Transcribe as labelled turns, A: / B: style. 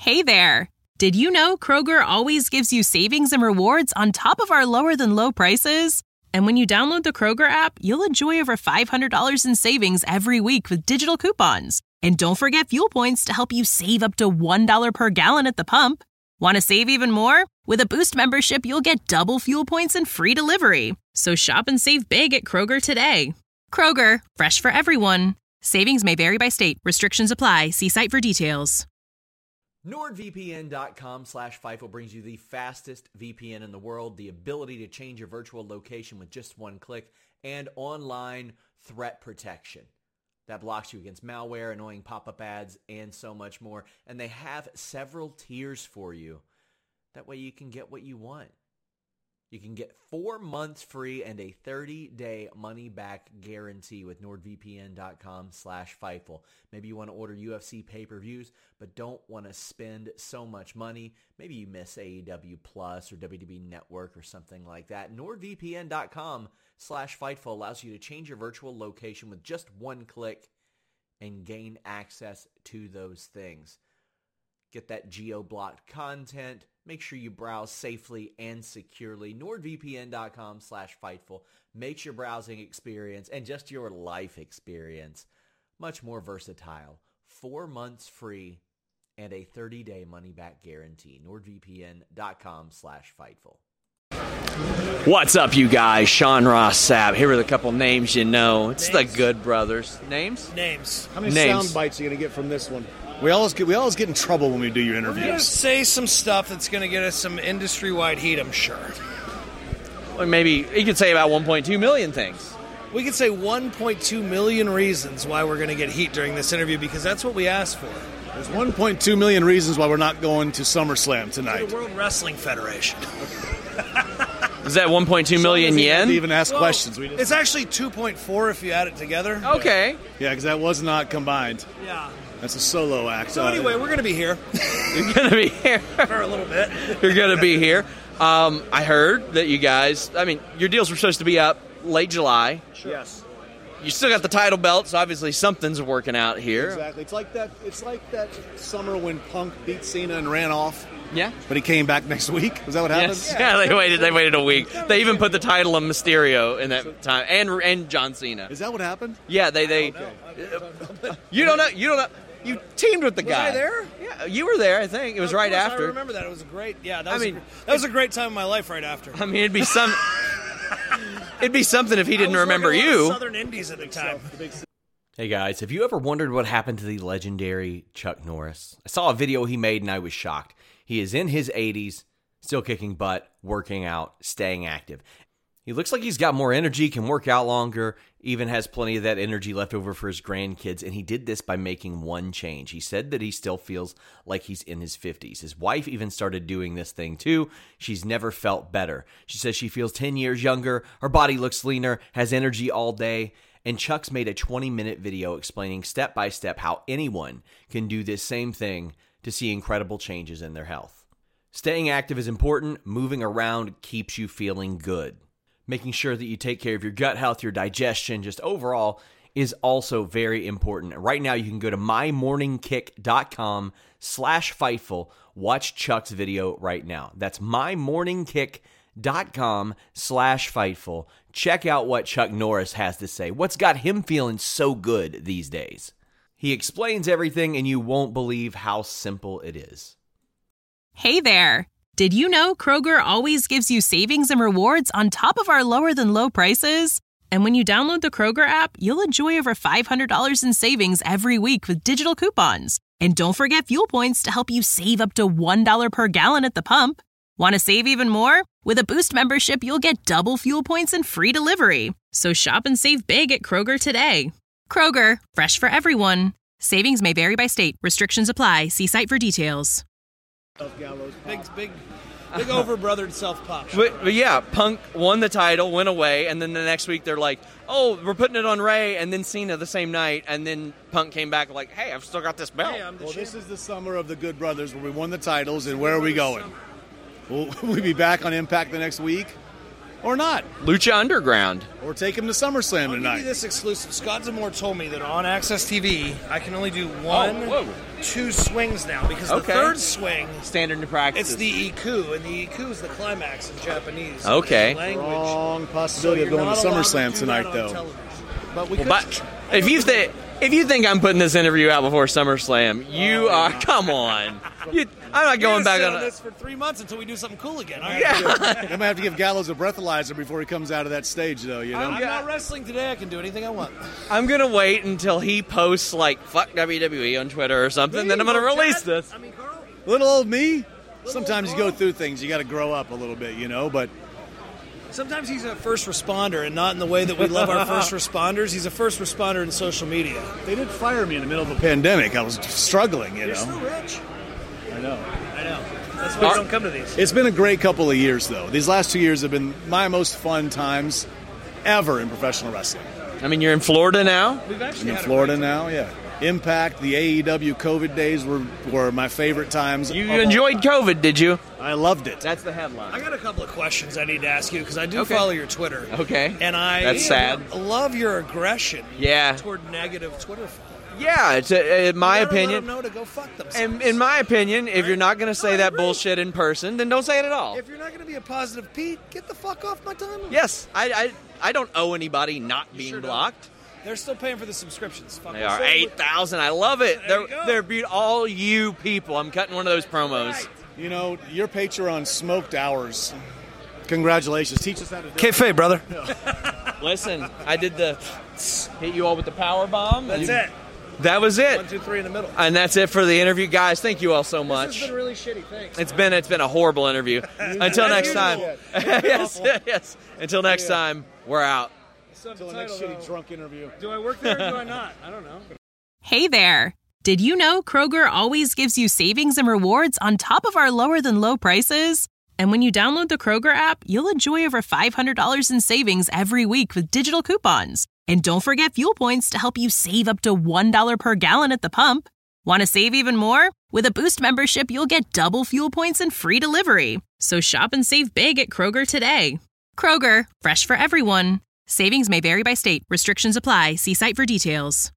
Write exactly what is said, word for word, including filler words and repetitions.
A: Hey there! Did you know Kroger always gives you savings and rewards on top of our lower-than-low prices? And when you download the Kroger app, you'll enjoy over five hundred dollars in savings every week with digital coupons. And don't forget fuel points to help you save up to one dollar per gallon at the pump. Want to save even more? With a Boost membership, you'll get double fuel points and free delivery. So shop and save big at Kroger today. Kroger, fresh for everyone. Savings may vary by state. Restrictions apply. See site for details.
B: NordVPN.com slash FIFO brings you the fastest V P N in the world, the ability to change your virtual location with just one click, and online threat protection that blocks you against malware, annoying pop-up ads, and so much more. And they have several tiers for you. That way you can get what you want. You can get four months free and a thirty-day money-back guarantee with NordVPN.com slash FIFO. Maybe you want to order U F C pay-per-views, but don't want to spend so much money. Maybe you miss A E W Plus or W W E Network or something like that. NordVPN.com slash FIFO allows you to change your virtual location with just one click and gain access to those things. Get that geo-blocked content. Make sure you browse safely and securely. NordVPN.com slash Fightful makes your browsing experience and just your life experience much more versatile. Four months free and a thirty-day money-back guarantee. NordVPN.com slash Fightful. What's up, you guys? Sean Ross Sapp here with a couple names you know. It's names. The Good Brothers. Names?
C: Names.
D: How many
B: names.
D: sound bites are you going to get from this one? We always get we always get in trouble when we do your interviews.
C: We're going to say some stuff that's going to get us some industry-wide heat, I'm sure.
B: Well, maybe you could say about one point two million things.
C: We could say one point two million reasons why we're going to get heat during this interview because that's what we asked for.
D: There's one point two million reasons why we're not going to SummerSlam tonight.
C: To the World Wrestling Federation.
B: Is that one point two million yen?
D: We even ask
C: well,
D: questions. We just...
C: It's actually two point four if you add it together.
B: Okay.
D: Yeah, because that was not combined.
C: Yeah.
D: That's a solo act.
C: So anyway, we're going to be here.
B: You're going to be here.
C: For a little bit.
B: You're going to be here. Um, I heard that you guys, I mean, your deals were supposed to be up late July.
C: Sure. Yes.
B: You still got the title belt, so obviously something's working out here.
D: Exactly. It's like that. It's like that summer when Punk beat Cena and ran off.
B: Yeah.
D: But he came back next week. Was that what happened?
B: Yes. Yeah, they waited. They waited a week. They even put the title on Mysterio in that time, and and John Cena.
D: Is that what happened?
B: Yeah. They they.
D: Okay.
B: You don't know. You don't know. You teamed with the
C: was
B: guy.
C: I there?
B: Yeah, you were there. I think it was
C: of
B: right
C: course,
B: after.
C: I remember that. It was a great. Yeah, that was.
B: I mean,
C: a, that was a great time in my life. Right after.
B: I mean, it'd be some. It'd be something if he didn't
C: I was
B: remember
C: working a lot
B: you.
C: of Southern Indies at the time.
B: Hey guys, have you ever wondered what happened to the legendary Chuck Norris? I saw a video he made and I was shocked. He is in his eighties, still kicking butt, working out, staying active. He looks like he's got more energy, can work out longer, even has plenty of that energy left over for his grandkids, and he did this by making one change. He said that he still feels like he's in his fifties. His wife even started doing this thing too. She's never felt better. She says she feels ten years younger, her body looks leaner, has energy all day, and Chuck's made a twenty-minute video explaining step by step how anyone can do this same thing to see incredible changes in their health. Staying active is important. Moving around keeps you feeling good. Making sure that you take care of your gut health, your digestion, just overall is also very important. Right now, you can go to mymorningkick.com slash Fightful. Watch Chuck's video right now. That's mymorningkick.com slash Fightful. Check out what Chuck Norris has to say. What's got him feeling so good these days? He explains everything, and you won't believe how simple it is.
A: Hey there! Did you know Kroger always gives you savings and rewards on top of our lower-than-low prices? And when you download the Kroger app, you'll enjoy over five hundred dollars in savings every week with digital coupons. And don't forget fuel points to help you save up to one dollar per gallon at the pump. Want to save even more? With a Boost membership, you'll get double fuel points and free delivery. So shop and save big at Kroger today. Kroger, fresh for everyone. Savings may vary by state. Restrictions apply. See site for details.
C: Big, big, big over-brothered self-pop.
B: But, but yeah, Punk won the title, went away, and then the next week they're like, oh, we're putting it on Ray, and then Cena the same night, and then Punk came back like, hey, I've still got this belt.
C: Hey, I'm the
D: well,
C: champ.
D: this is the summer of the Good Brothers where we won the titles, and where are we going? Will we be back on Impact the next week? or not.
E: Lucha Underground.
D: Or take him to SummerSlam
C: I'll
D: tonight.
C: give you this exclusive. Scott D'Amore told me that on Access T V, I can only do one,
E: Oh, whoa.
C: two swings now, because
E: Okay.
C: the third swing,
E: Standard in practice.
C: it's the Iku, and the Iku is the climax in Japanese.
E: Okay.
C: Language.
D: Wrong
C: So
D: possibility
C: you're
D: of going to
C: not allowed
D: SummerSlam
C: do
D: tonight,
C: that on
D: though.
C: television. But we
E: Well,
C: could,
E: but if you think if you think I'm putting this interview out before SummerSlam, you are. Come on. You, I'm not going back on
C: on
E: it.
C: this for three months until we do something cool again. All right.
E: Yeah.
D: I'm gonna have to give Gallows a breathalyzer before he comes out of that stage, though. You know.
C: I'm not wrestling today. I can do anything I want.
E: I'm gonna wait until he posts like "fuck W W E" on Twitter or something. Then I'm gonna release this.
C: I mean, Carl.
D: Little old me. Sometimes you go through things. You got to grow up a little bit, you know. But
C: Sometimes he's a first responder, and not in the way that we love our first responders. He's a first responder in social media.
D: they did fire me in the middle of a pandemic. I was struggling, you
C: You're
D: know.
C: still rich.
D: I know.
C: I know. That's why we don't come to these.
D: It's been a great couple of years, though. These last two years have been my most fun times ever in professional wrestling.
E: I mean, you're in Florida now.
C: We've
D: I'm
C: actually
D: in
C: had a
D: Florida
C: great
D: now, yeah. Impact, the A E W COVID days were, were my favorite times.
E: You
D: of all
E: enjoyed
D: time.
E: COVID, did you?
D: I loved it.
E: That's the
C: I
E: headline.
C: got a couple of questions I need to ask you because I do
E: Okay.
C: follow your Twitter.
E: Okay.
C: And I
E: That's sad.
C: love your aggression
E: Yeah.
C: toward negative Twitter followers.
E: Yeah, it's a, in my
C: You gotta
E: opinion.
C: let them know to go fuck themselves.
E: And in my opinion, if you're not going to say
C: No, I
E: that
C: agree.
E: bullshit in person, then don't say it at all.
C: If you're not going to be a positive Pete, get the fuck off my timeline.
E: Yes, I, I, I don't owe anybody not being
C: sure don't.
E: blocked.
C: They're still paying for the subscriptions. Fuck
E: They
C: them.
E: are
C: So
E: eight thousand. I love it.
C: There you
E: they're
C: go.
E: they're be- all you people. I'm cutting one of those promos.
C: Right.
D: You know, your Patreon smoked hours. Congratulations. Teach us how to do it.
C: Kayfabe, brother.
E: Listen, I did the hit you all with the power bomb.
C: That's
E: You-
C: it.
E: That was it.
C: One, two, three in the middle.
E: And that's it for the interview, guys. Thank you all so
C: This
E: much.
C: has been really shitty. Thanks.
E: It's been it's been a horrible interview. Until next time. yes, yes. Until next time, we're out.
D: Until the next shitty drunk interview.
C: Do I work there or do I not? I don't know.
A: Hey there! Did you know Kroger always gives you savings and rewards on top of our lower than low prices? And when you download the Kroger app, you'll enjoy over five hundred dollars in savings every week with digital coupons. And don't forget fuel points to help you save up to one dollar per gallon at the pump. Want to save even more? With a Boost membership, you'll get double fuel points and free delivery. So shop and save big at Kroger today. Kroger, fresh for everyone. Savings may vary by state. Restrictions apply. See site for details.